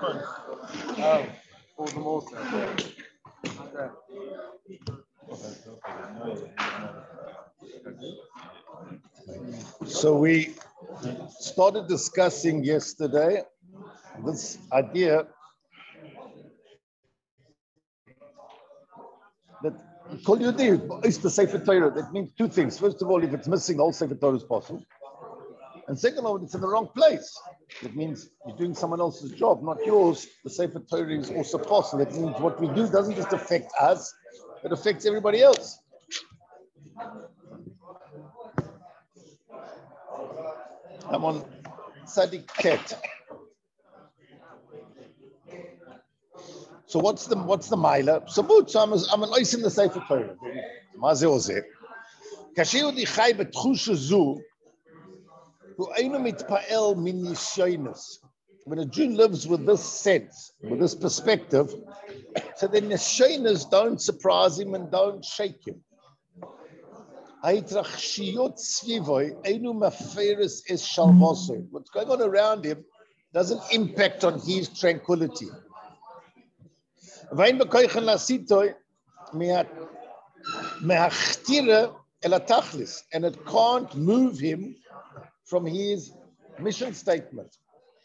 Oh, all them also. Okay. So we started discussing yesterday this idea that Kol Yudi is the Sefer Torah. That means two things. First of all, if it's missing, the whole Sefer Torah is possible. And second of all, it's in the wrong place. That means you're doing someone else's job, not yours. The Sefer Torah is also possible. That means what we do doesn't just affect us, it affects everybody else. I'm on Sadiq Ket. So what's the Maila? So I'm an ice in the Sefer Torah. Maze Oze. Kashiu di chai betchusha zu, hu einu mitpael min yishoinus. When a Jew lives with this sense, with this perspective, so then the yishoinus don't surprise him and don't shake him. What's going on around him doesn't impact on his tranquility. And it can't move him from his mission statement.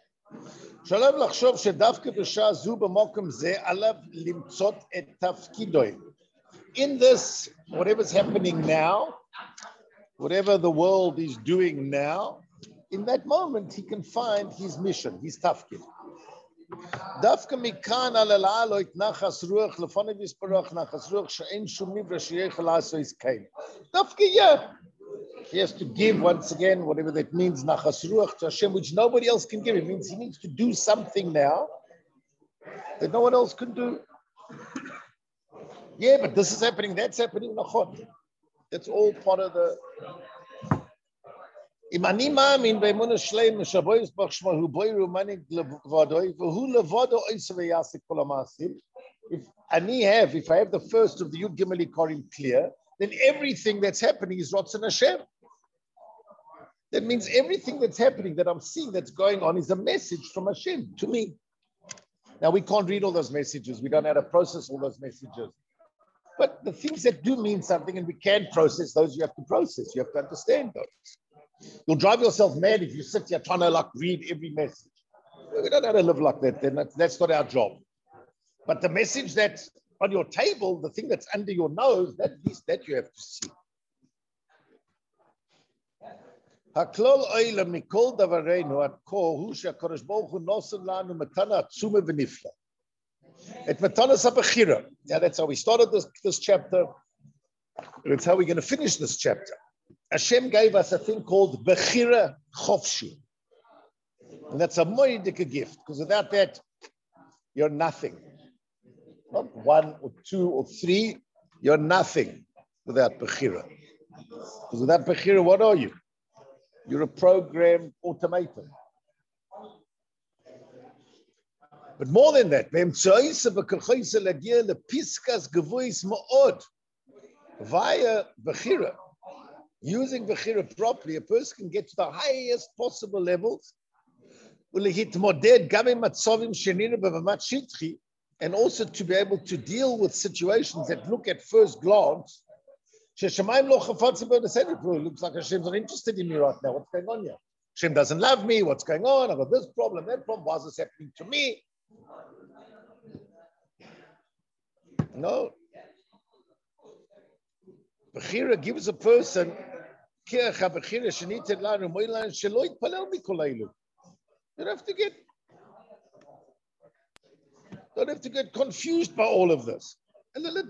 In this, whatever's happening now, whatever the world is doing now, in that moment, he can find his mission, his tafkid. Dafka mikan alalaaloit nachas ruach lefonev yisparach nachas ruach she'en shum nivra sheyechel aso is kain. Dafka, yeah. He has to give once again, whatever that means, nachas ruach to Hashem, which nobody else can give. It means he needs to do something now that no one else can do. Yeah, but this is happening, that's happening. That's all part of the. If I have the first of the Yud Gimel Korim clear, then everything that's happening is Ratzon Hashem. That means everything that's happening, that I'm seeing that's going on, is a message from Hashem to me. Now, we can't read all those messages. We don't know how to process all those messages. But the things that do mean something and we can process those, you have to process. You have to understand those. You'll drive yourself mad if you sit here trying to read every message. We don't know how to live like that. Then that's not our job. But the message that's on your table, the thing that's under your nose, that you have to see. Haklol oila mikol davarenu at ko hu she'Hakadosh Baruch Hu nosen lanu matana atzume v'nifla. Et matanas habechira. Yeah, that's how we started this chapter. That's how we're going to finish this chapter. Hashem gave us a thing called Bechira Chofshi. And that's a moedika gift, because without that, you're nothing. Not one or two or three, you're nothing without Bechira. Because without Bechira, what are you? You're a programmed automaton. But more than that, via Bechira, using Bechira properly, a person can get to the highest possible levels, and also to be able to deal with situations that look at first glance, looks like Hashem's not interested in me right now. What's going on here? Hashem doesn't love me. What's going on? I've got this problem, that problem. Why is this happening to me? No. Bechira gives a person you don't have to get confused by all of this. And then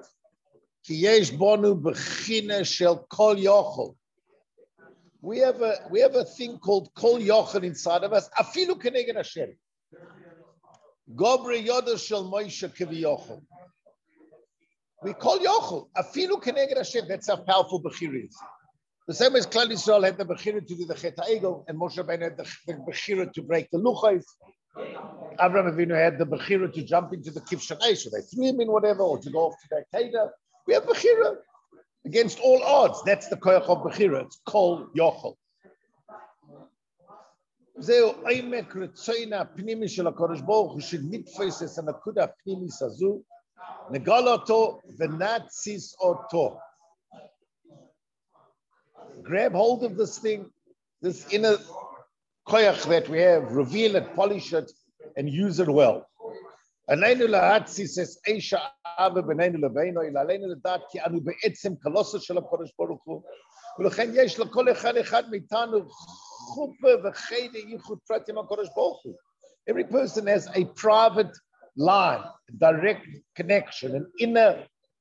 we have a thing called kol yochel inside of us. Afilu keneged Hashem. Gobre yoda shel Moshe keviyochel. We call yochel. Afilu keneged Hashem. That's how powerful Bechira is. The same as Klal Yisrael had the Bechira to do the Chet HaEgel, and Moshe Rabbeinu had the Bechira to break the Luchos. Avraham Avinu had the Bechira to jump into the Kivshan Eish, so they threw him in whatever, or to go off to Kedah. We have Bechira against all odds. That's the koyach of Bechira. It's Kol Yochel. זהו עמק רצון הפנימי של הקדוש ברוך הוא שנתפס את הנקודה הפנימית הזו, נגלה אותו ונתסיס אותו. Grab hold of this thing, this inner koyach that we have, reveal it, polish it, and use it well. עלינו להתסיס את איש האהבה בינינו לבינו, אלא עלינו לדעת כי אנו בעצם קלוסות של הקדוש ברוך הוא, ולכן יש לכל אחד מאיתנו חופה וחדר ייחוד פרטי עם הקדוש ברוך הוא. Every person has a private line, direct connection, an inner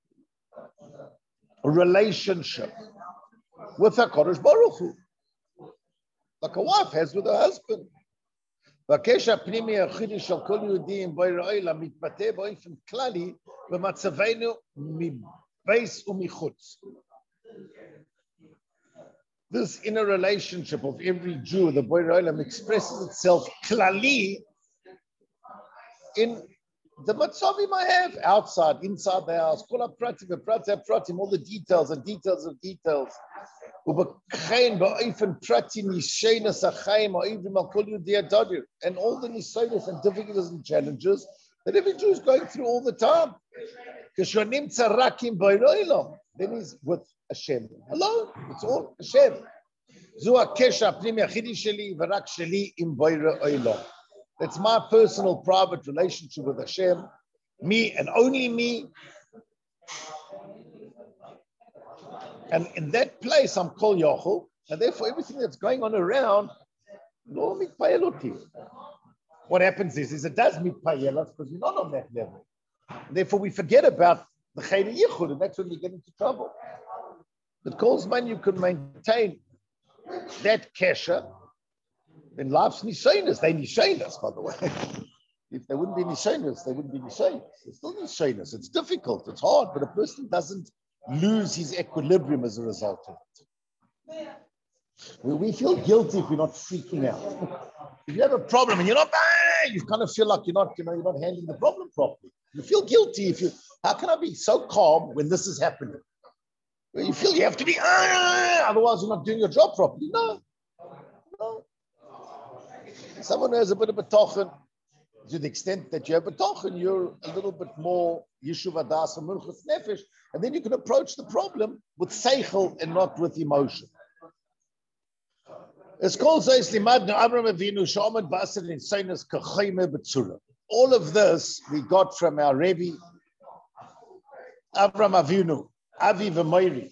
relationship with HaKadosh Baruch Hu, like a wife has with her husband. והקשר הפנימי היחידי של כל יהודים בורא עולם מתבטא באופן כללי במצבנו מבייס ומחוץ. This inner relationship of every Jew, the Borei Olam, expresses itself klali in the matzavim I have outside, inside the house, all the details and details of details. And all the nisonos and difficulties and challenges that every Jew is going through all the time. Then he's with Hashem. Hello, it's all Hashem. That's my personal private relationship with Hashem, me and only me. And in that place, I'm Kol Yochel, and therefore everything that's going on around, no mitpayeluti. What happens is it does mitpayel us because we're not on that level. And therefore, we forget about the Chayla Yichud, and that's when we get into trouble. But calls man, you can maintain that kesher, then life's nishonis. They nishonis, by the way. If they wouldn't be nishonis, they wouldn't be nishonis. It's still nishonis. It's difficult. It's hard, but a person doesn't lose his equilibrium as a result of it. We feel guilty if we're not freaking out. If you have a problem and you're not, you kind of feel like you're not handling the problem properly. You feel guilty if you. How can I be so calm when this is happening? You feel you have to be, otherwise you're not doing your job properly. No. Someone who has a bit of betochen, to the extent that you have betochen, you're a little bit more yishuv adas and munchas nefesh, and then you can approach the problem with seichel and not with emotion. It's called Avram Avinu Shomad Basar in Seinas Kachayme B'Tzura. All of this we got from our Rebbe Avram Avinu, Avi V'Meiri.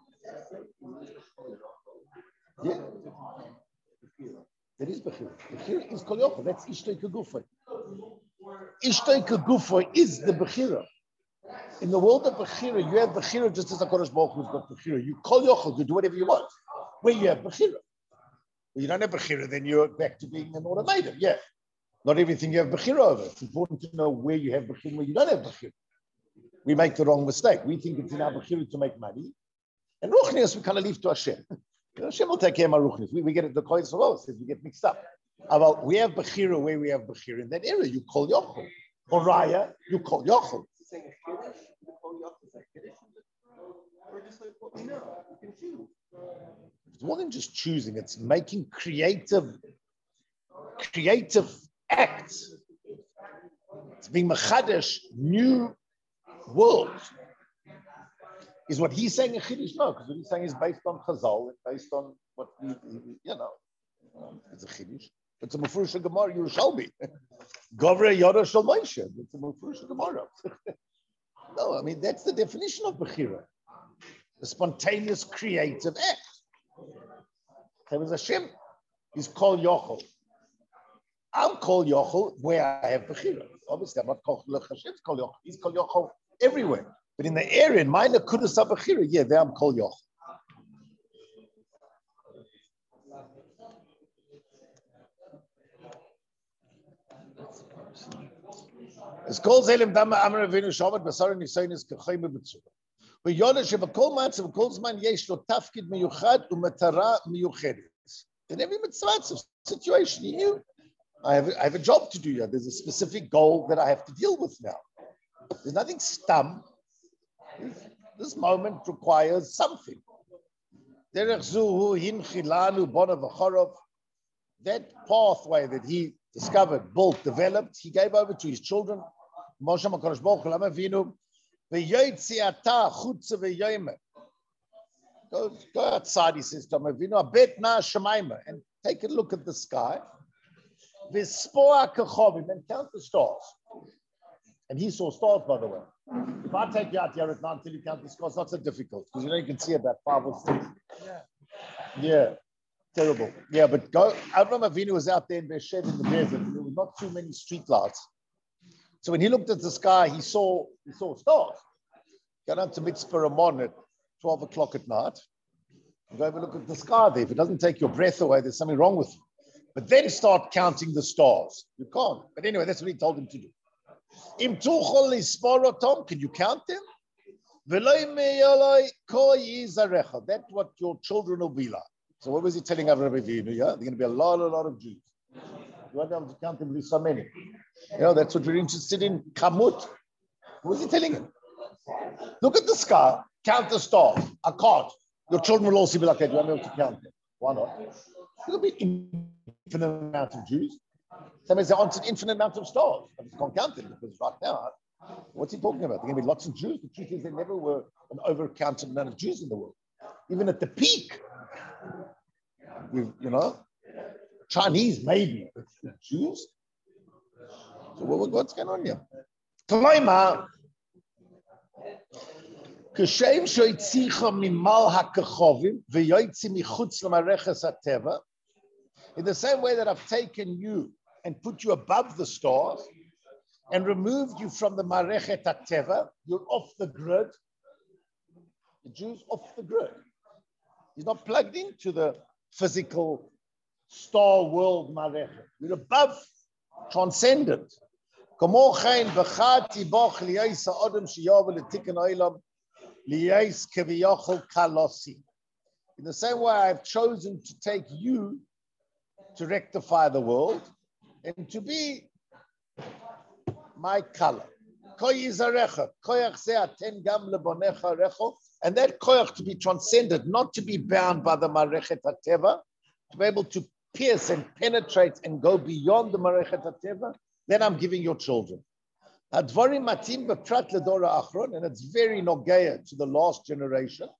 Yeah. That is Bechira. Bechira is Kol Yochel. That's Ishtoi Kegufay. Ishtoi Kegufay is the Bechira. In the world of Bechira, you have Bechira just as HaKadosh Baruch Hu's got Bechira. You Kol Yochel, you do whatever you want. Where you have Bechira. When you don't have Bechira, then you're back to being an automated. Yeah. Not everything you have Bechira over. It's important to know where you have Bechira, where you don't have Bechira. We make the wrong mistake. We think it's in our Bechira to make money. And Ruchnias, we kind of leave to Hashem. Hashem will take care of our Ruchnias. We get it, the Kohen Shalom says we get mixed up. Well, we have Bechira where we have Bechira. In that area, you call Yochel. Or Raya, you call Yochel. It's more than just choosing. It's making creative acts. It's being Machadesh, new world. Is what he's saying a Chiddush? No, because what he's saying is based on Chazal, based on what it's a Chiddush. It's a Mefurish Gemara, Yerushalmi. Govre Yoda Shal Moshe. It's a Mefurish Gemara. No, I mean, that's the definition of Bechira. The spontaneous creative act. There was Hashem. He's called Yochel. I'm called Yochel where I have Bechira. Obviously, I'm not called Hashem's called Yochel. He's called Yochel everywhere. But in the area, in my Nakudas Bechira, yeah, there I'm called Yochel. It's called Zelim Dama Amar Avinu Shomat Basar Nisayin Kachayim B'Tzura. But Yoda Shebakol Matzav Kol Zman Yesh Lo Tafkid Miyuchad U'Matara Miyuchedes. In every mitzvah situation, you knew I have a job to do here. There's a specific goal that I have to deal with now. There's nothing stum. This moment requires something. Derech Zuhu Hin Chilanu Bona V'Chorov. that pathway that he discovered, built, developed, he gave over to his children. Moshe HaKadosh Baruch Hu Avinu, v'yoytzi ata chutza v'yoymer. Go outside, he says to Avinu, abet na shemaima, and take a look at the sky. V'spoa kechovim, and count the stars. And he saw stars, by the way. If I take you out here at night until you count the stars, not so difficult, because you can see about 5 or 6. Yeah. Terrible. Yeah, but Avraham Avinu was out there in Beersheba in the desert, and there were not too many street lights. So when he looked at the sky, he saw stars. Go down to Mitzvah Ramon at 12 o'clock at night. Go have a look at the sky there. If it doesn't take your breath away, there's something wrong with you. But then start counting the stars. You can't. But anyway, that's what he told him to do. Im tuchol lisparotom, can you count them? That's what your children will be like. So what was he telling Avraham Avinu? Yeah, there are going to be a lot of Jews. You won't be able to count them, so many. You know, that's what we're interested in. Kamut. What was he telling him? Look at the sky, count the stars. I can't. Your children will also be like that. You won't be able to count them. Why not? There'll be infinite amount of Jews. Some say an infinite amount of stars. I just can't count them because right now, what's he talking about? There are going to be lots of Jews. The truth is there never were an over-counted amount of Jews in the world. Even at the peak, Chinese maybe, but Jews. So what's going on here? In the same way that I've taken you and put you above the stars and removed you from the Marechet HaTeva, you're off the grid. The Jews off the grid. He's not plugged into the physical star world Marechet. You're above, transcendent. In the same way, I've chosen to take you to rectify the world and to be my color. And that koyach to be transcended, not to be bound by the Marechet HaTeva, to be able to pierce and penetrate and go beyond the Marechet HaTeva, then I'm giving your children. And it's very nogeya to the last generation.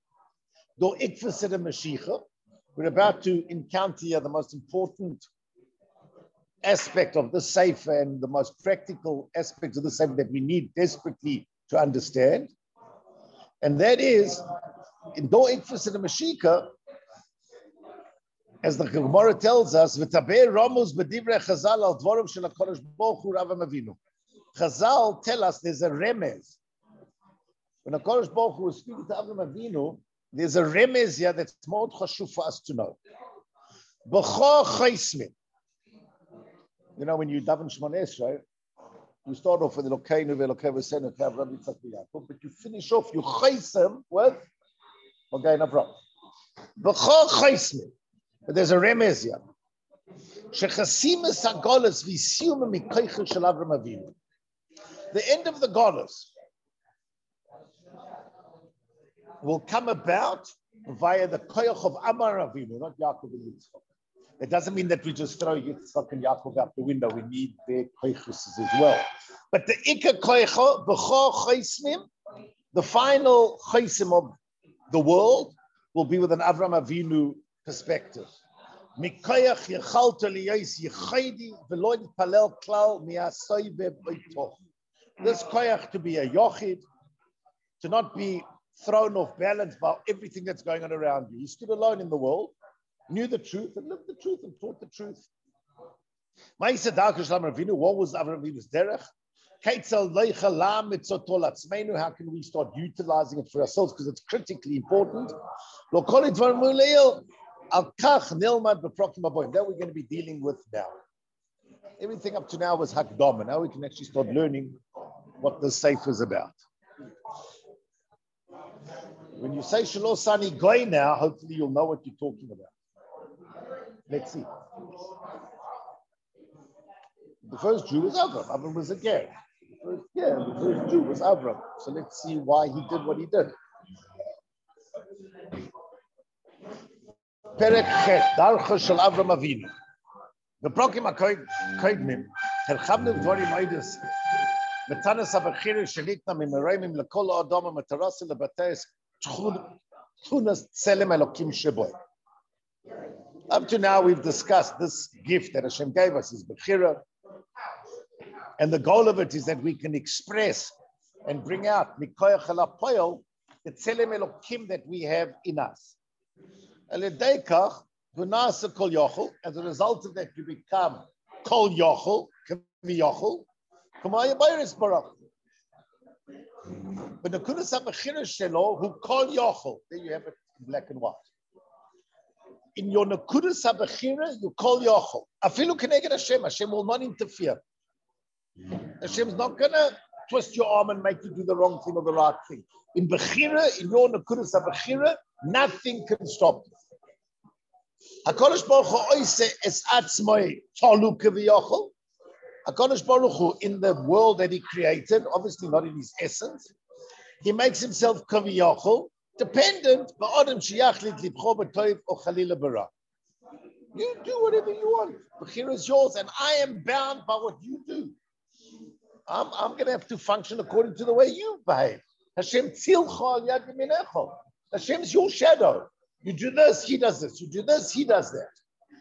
We're about to encounter here the most important aspect of the Sefer and the most practical aspects of the Sefer that we need desperately to understand. And that is, in Do Ikfus and Mashiach, as the Gemara tells us, V'taber Ramos b'divrei Chazal al dvorim shel HaKadosh Baruch Hu Avraham Avinu. Chazal tell us there's a remez. When HaKadosh Baruch Hu was speaking to Avraham Avinu, there's a remez here that's more chashuv for us to know. B'chor chaysmin. You know, when you daven Shmoneh Esrei, you start off with Elokeinu ve'Elokei v'Seinu Avraham Yitzchak v'Yaakov, but you finish off, you chaysem with Magen Avraham. B'chor chaysmin. But there's a remez here. Shechasimus hagolos v'siyum mikoichu shel Avraham Avinu. The end of the golos will come about via the koyach of Amar Avinu, not Yaakov and Yitzchak. It doesn't mean that we just throw Yitzchak and Yaakov out the window. We need their koychus as well. But the ikka koycha, b'chor chaysmim, the final chaysim of the world will be with an Avraham Avinu perspective. Mikoyach yechalta liyos yichaydi v'lo yitpalel klal mi'asoi be'itoch. This koyach to be a yochid, to not be thrown off balance by everything that's going on around you. He stood alone in the world, knew the truth, and lived the truth and taught the truth. What was Avraham Avinu's derech? How can we start utilizing it for ourselves? Because it's critically important. That we're going to be dealing with now. Everything up to now was hakdama. Now we can actually start learning what the Sefer is about. When you say Shelo Sani Goy now, hopefully you'll know what you're talking about. Let's see. The first Jew was Avram. Avram was a ger. The first Jew was Avram. So let's see why he did what he did. Perek Chet, Darcha Shel Avram Avinu. The Prokim HaKoidmim, Herchavnu Dvorim Oidus, Metanas HaBechira Shelitna Mimereimim Lekol Adam HaMetarasi Lebateis Tchunas Tselem Elokim Sheboy. Up to now, we've discussed this gift that Hashem gave us, is Bechira. And the goal of it is that we can express and bring out Mikoyach HaLapoyel, the Tselem Elokim that we have in us. Eledeikach, Hunasa Kol Yochel. As a result of that, you become Kol Yochel, Kaviyachel, Kamaya Bayris Barach. But the Kudas HaBechira Shelo, who Kol Yochel, there you have it in black and white. In your Nakudas HaBechira, you Kol Yochel. Afilu Keneged Hashem, Hashem will not interfere. Hashem's not going to twist your arm and make you do the wrong thing or the right thing. In Bechira, in your Nakudas HaBechira, nothing can stop you. HaKadosh Baruch Hu oise es atzmoi tolu kaviyachol. HaKadosh Baruch Hu, in the world that He created, obviously not in His essence, He makes Himself kaviyachol, dependent ba'adam sheyachlit libcho b'toiv o chalila bara. You do whatever you want. Bechira is yours, and I am bound by what you do. I'm going to have to function according to the way you behave. Hashem tzilcha yad yeminecho. Hashem's your shadow. You do this, He does this. You do this, He does that.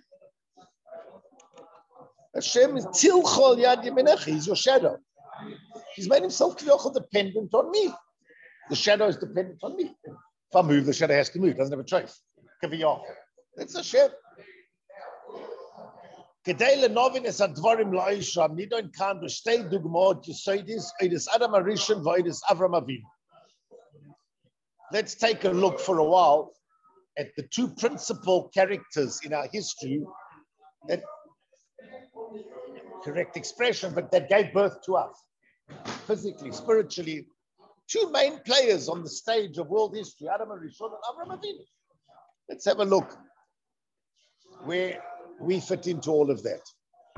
Hashem is tzilcha yad yeminecho. He's your shadow. He's made Himself dependent on me. The shadow is dependent on me. If I move, the shadow has to move. It doesn't have a choice. That's Hashem. Kedei lenovin es advarim la'isham nidon kan b'shtei dugmot yisoidis oidis Adam HaRishon v'oidis Avram Avinu. Let's take a look for a while at the two principal characters in our history that, correct expression, but that gave birth to us, physically, spiritually. Two main players on the stage of world history, Adam HaRishon and Avram Avinu. Let's have a look where we fit into all of that.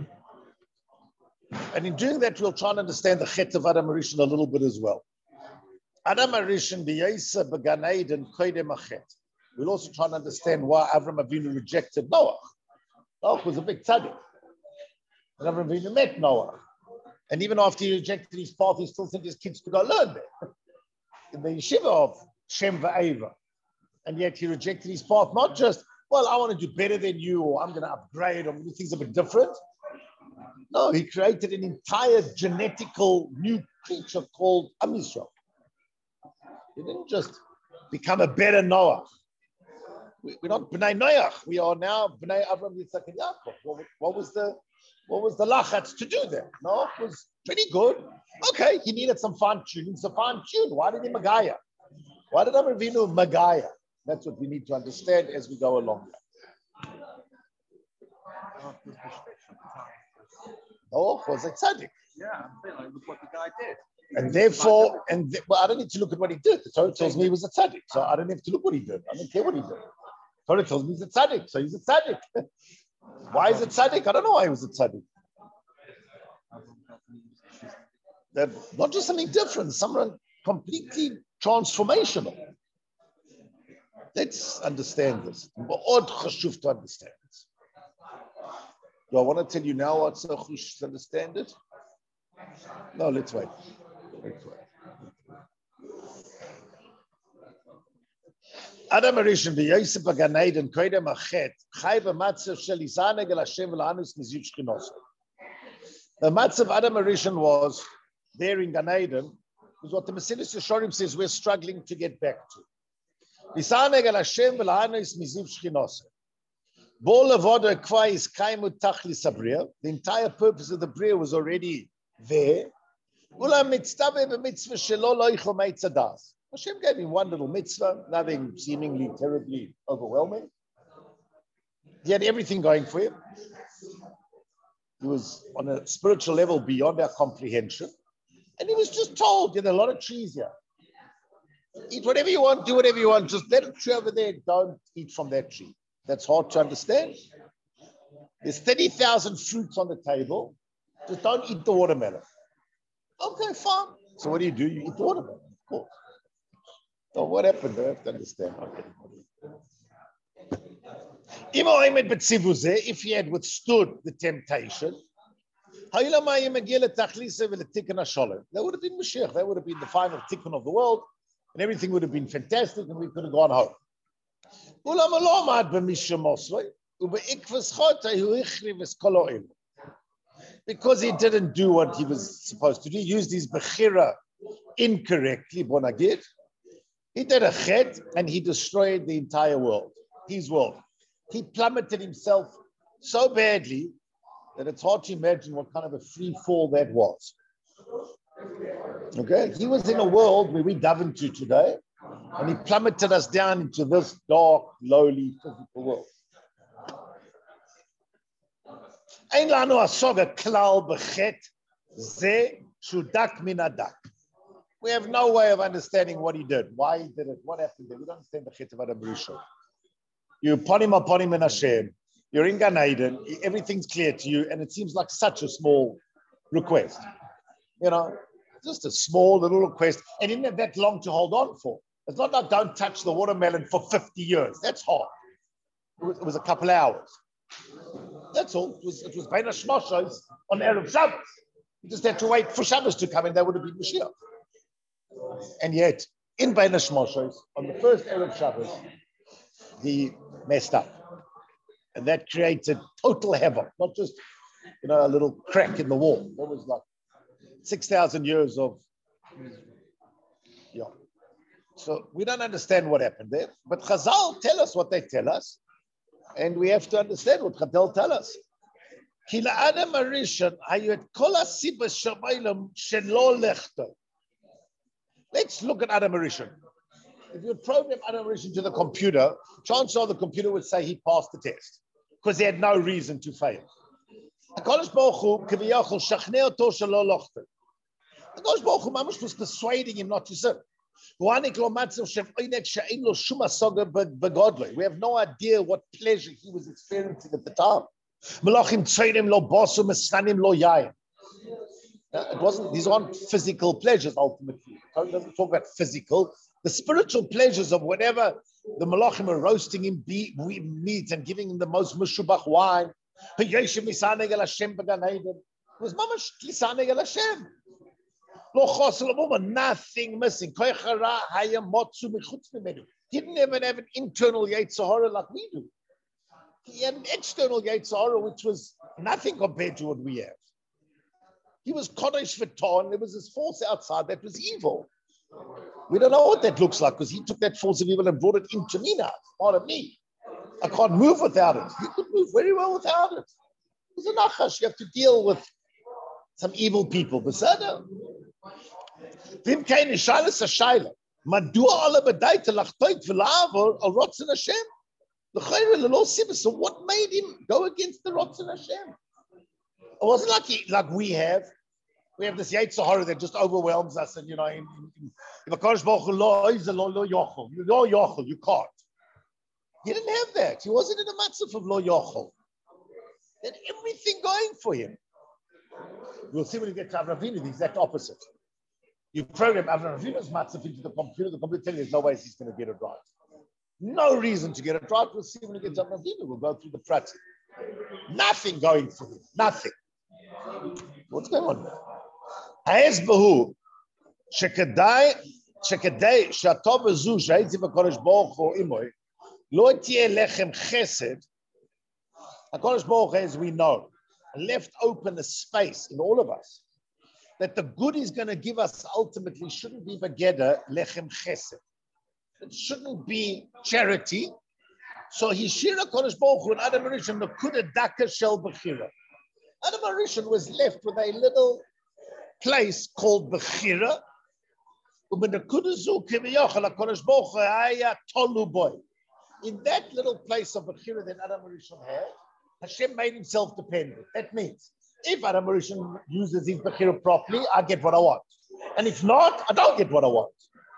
And in doing that, we'll try and understand the chet of Adam HaRishon a little bit as well. Adam HaRishon b'yesa b'gan Eden koidem hachet. We'll also try and understand why Avram Avinu rejected Noah. Noah was a big tzaddik. And Avram Avinu met Noah. And even after he rejected his path, he still sent his kids to go learn there. In the yeshiva of Shem Va'eva. And yet he rejected his path, not just, well, I want to do better than you, or I'm going to upgrade, or do things a bit different. No, he created an entire genetical new creature called Am Yisrael. He didn't just become a better Noah. We're not Bnei Noach. We are now Bnei Avram, Yitzchak, and Yaakov. What was the lachatz to do that? Noach was pretty good. Okay, he needed some fine tuning. So fine tune. Why did he Magaya? Why did Avram Avinu Magaya? That's what we need to understand as we go along. Noach was a tzaddik. Yeah, I'm saying, like, look what the guy did. And therefore, well, I don't need to look at what he did. The Torah tells me he was a tzaddik, so I don't have to look what he did. I don't care what he did. The Torah tells me he's a tzaddik, so he's a tzaddik. Why is it tzaddik? I don't know why he was a tzaddik. That not just something different, something completely transformational. Let's understand this. מאוד חשוב to understand this. Do I want to tell you now what's so chashuv to understand it? No, let's wait. Adam HaRishon b'Yosef b'Gan Eden koidem hachet chai b'matzav shel izaneg el Hashem v'l'anus miziv shchinoso. The matzav Adam HaRishon was there in Gan Eden is what the Mesilas Yesharim says we're struggling to get back to. Izaneg el Hashem v'l'anus miziv shchinoso. Bol avoda kva is kaimu tachlis habriya. The entire purpose of the bria was already there. Hashem gave him one little mitzvah, nothing seemingly terribly overwhelming. He had everything going for him. He was on a spiritual level beyond our comprehension. And he was just told, there are a lot of trees here. Eat whatever you want, do whatever you want. Just let a tree over there. Don't eat from that tree. That's hard to understand. There's 30,000 fruits on the table. Just don't eat the watermelon. Okay, fine. So what do? You eat the watermelon, of course. So what happened? I have to understand. Okay. If he had withstood the temptation, that would have been Mashiach. That would have been the final tikkun of the world, and everything would have been fantastic, and we could have gone home. Because he didn't do what he was supposed to do, he used his bechira incorrectly, Bonagid. He did a chet and he destroyed the entire world, his world. He plummeted himself so badly that it's hard to imagine what kind of a free fall that was. Okay, he was in a world where we dive into today, and he plummeted us down into this dark, lowly, physical world. We have no way of understanding what he did, why he did it, what happened there. We don't understand the chet of Adam Rishon. You upon him in Hashem. You're in Gan Eden. Everything's clear to you, and it seems like such a small request. You know, just a small little request, and didn't have that long to hold on for. It's not like don't touch the watermelon for 50 years. That's hard. It was a couple hours. That's all. It was Bein HaShmoshos on Erev Shabbos. You just had to wait for Shabbos to come, and that would have been Mashiach. And yet, in Bein HaShmoshos, on the first Erev Shabbos, he messed up. And that created total havoc, not just, a little crack in the wall. That was like 6,000 years of, So we don't understand what happened there. But Chazal tell us what they tell us. And we have to understand what Chazal tell us. Let's look at Adam Rishon. If you program Adam Rishon to the computer, chances are the computer would say he passed the test because he had no reason to fail. HaKadosh Baruch Hu, kiviyachol, shachnei oto shelo lochte. HaKadosh Baruch Hu mamash was persuading him not to sin. We have no idea what pleasure he was experiencing at the time. It wasn't. These aren't physical pleasures. Ultimately, it doesn't talk about physical. The spiritual pleasures of whatever the malachim are roasting him meat and giving him the most mushubach wine. It was mamash lisaneg el Hashem. Nothing missing. He didn't even have an internal Yetzer Hara like we do. He had an external Yetzer Hara which was nothing compared to what we have. He was Kodesh V'Ton. There was this force outside that was evil. We don't know what that looks like because he took that force of evil and brought it into me now. It's part of me. I can't move without it. You could move very well without it. It's a nachash. You have to deal with some evil people. Besada. Vim keine Shaila Shaila. Madua ala bedaita lachtoit v'la'avor al rotzen Hashem. L'chayre l'lo sibah. So what made him go against the rotzen Hashem? It wasn't like we have. We have this Yetzer Hara that just overwhelms us, and if a Kodesh Baruch Hu lo yochel, you can't. He didn't have that. He wasn't in a matzah of lo yochel. He had everything going for him. We'll see when we get to Avraham Avinu, the exact opposite. You program Avraham Avinu's matzah into the computer tells you there's no way he's going to get it right. No reason to get it right. We'll see when we get to Avraham Avinu. We'll go through the pratzim. Nothing going for him. Nothing. What's going on there? Ha'ezbahu shekadai shatov azu shayitzi v'kodesh baruch hu imoy lo tieh lechem chesed. HaKadosh Baruch Hu, as we know, left open a space in all of us that the good He's going to give us ultimately shouldn't be begeder lechem chesed. It shouldn't be charity. So He shira HaKadosh Baruch Hu and Adam Rishon nekuda daka shel bechira. Adam Rishon was left with a little place called Bechira. In that little place of Bechira that Adam Rishon had, Hashem made himself dependent. That means if Adam Rishon uses his Bechira properly, I get what I want. And if not, I don't get what I want.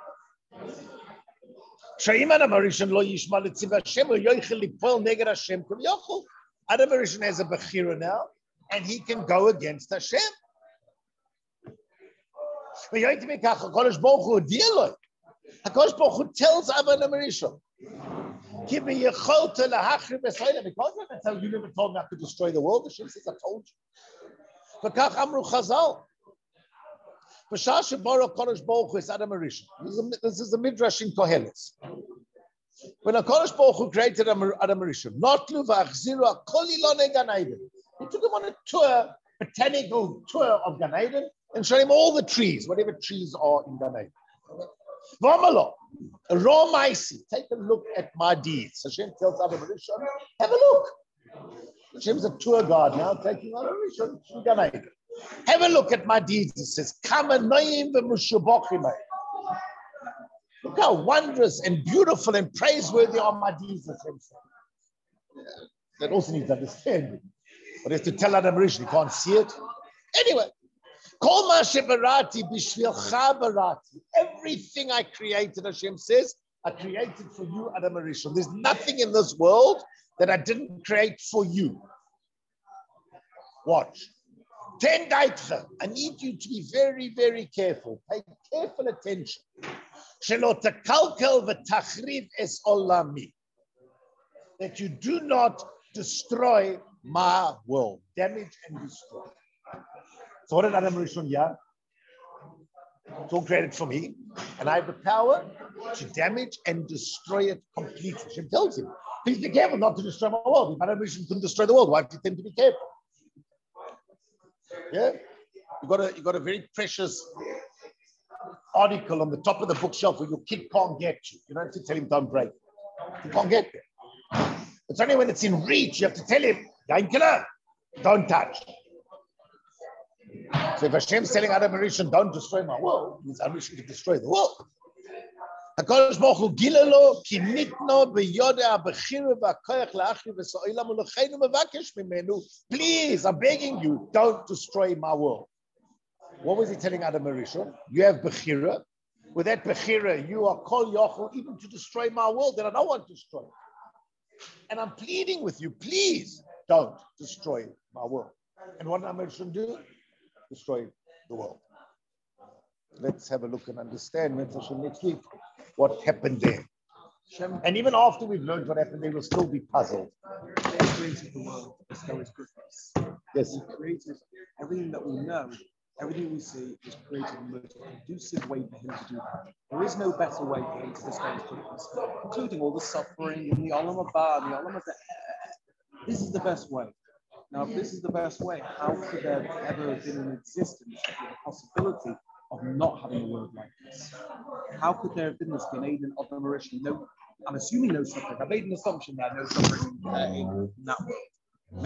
Adam Rishon has a Bechira now, and he can go against Hashem. HaKadosh Baruch Hu tells Adam Rishon, Give me your chota lahachrim esoyla. Because I tell you, never told me I could destroy the world. Hashem says, I told you. V'kach amru chazal. V'shah shebara Kodesh Baruch Hu es Adam Harishon. This is the Midrash in Koheles. When a Kodesh Baruch Hu created Adam Harishon, notlu v'achziru hakol ilonei Gan Eden. He took him on a tour, botanical tour of Gan Eden, and showed him all the trees, whatever trees are in Gan Eden. V'amalo, Romaisi, take a look at my deeds. Hashem tells Adam Harishon, have a look. Hashem's a tour guide now, taking Adam Harishon to Gan Eden. Have a look at my deeds. It says, Kama noyim v'mushabochim. Look how wondrous and beautiful and praiseworthy are my deeds. That also needs understanding. But he has to tell Adam Harishon, he can't see it. Anyway, Kol ma shebarati b'shvilcha barati. Everything I created, Hashem says, I created for you, Adam Harishon. There's nothing in this world that I didn't create for you. Watch. Ten daitcha. I need you to be very, very careful. Pay careful attention. Shelo takalkel v'tachriv es olami. That you do not destroy my world. Damage and destroy. So what did Adam Harishon hear? It's all created for me. And I have the power to damage and destroy it completely. Hashem tells him, please be careful not to destroy my world. If Adam Harishon couldn't destroy the world, why do you tend to be careful? Yeah? You got a very precious article on the top of the bookshelf where your kid can't get you. You don't have to tell him don't break. He can't get there. It's only when it's in reach, you have to tell him, don't touch. So if Hashem's telling Adam Harishon, don't destroy my world, it means Adam Harishon can destroy the world. HaKadosh Baruch Hu gilelo ki nitno b'yodeh ha'bechira v'ha'koyach la'achri v'sa'olam u'lecheinu mevakesh mimenu. Please, I'm begging you, don't destroy my world. What was he telling Adam Harishon? You have bechira. With that bechira, you are kol yochel even to destroy my world that I don't want to destroy. And I'm pleading with you, please don't destroy my world. And what did Adam Harishon do? Destroy the world. Let's have a look and understand next week what happened there. And even after we've learned what happened, they will still be puzzled. He created the world to bestow his goodness. Yes. He created everything that we know, everything we see is created in the most conducive way for him to do that. There is no better way for him to bestow his goodness, including all the suffering and the olam haba, the olam haba. This is the best way. Now, if this is the best way, how could there ever have been in existence the possibility of not having a world like this? How could there have been this Gan Eden of Adam Harishon? No, I'm assuming no suffering. I made an assumption that no suffering in that world.